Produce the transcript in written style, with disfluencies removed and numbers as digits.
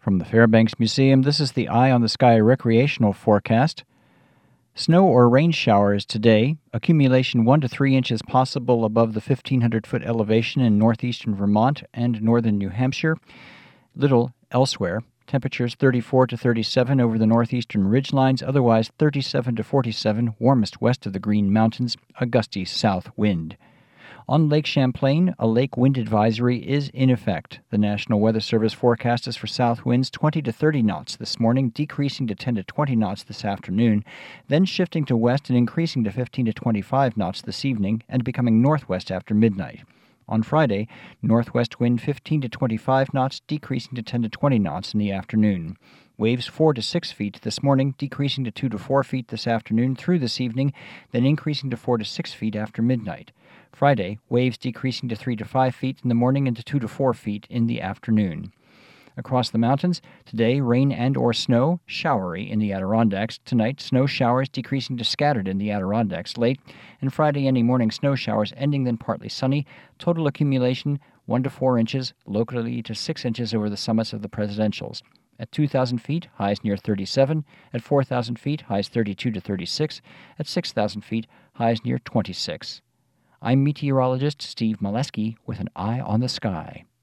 From the Fairbanks Museum, this is the Eye on the Sky recreational forecast. Snow or rain showers today. Accumulation 1 to 3 inches possible above the 1,500-foot elevation in northeastern Vermont and northern New Hampshire. Little elsewhere. Temperatures 34 to 37 over the northeastern ridgelines, otherwise 37 to 47, warmest west of the Green Mountains, a gusty south wind. On Lake Champlain, a lake wind advisory is in effect. The National Weather Service forecast is for south winds 20 to 30 knots this morning, decreasing to 10 to 20 knots this afternoon, then shifting to west and increasing to 15 to 25 knots this evening and becoming northwest after midnight. On Friday, northwest wind 15 to 25 knots, decreasing to 10 to 20 knots in the afternoon. Waves 4 to 6 feet this morning, decreasing to 2 to 4 feet this afternoon through this evening, then increasing to 4 to 6 feet after midnight. Friday, waves decreasing to 3 to 5 feet in the morning and to 2 to 4 feet in the afternoon. Across the mountains, today rain and or snow, showery in the Adirondacks. Tonight, snow showers decreasing to scattered in the Adirondacks late. And Friday, any morning snow showers ending then partly sunny. Total accumulation 1 to 4 inches, locally to 6 inches over the summits of the presidentials. At 2,000 feet, highs near 37. At 4,000 feet, highs 32 to 36. At 6,000 feet, highs near 26. I'm meteorologist Steve Molesky with an eye on the sky.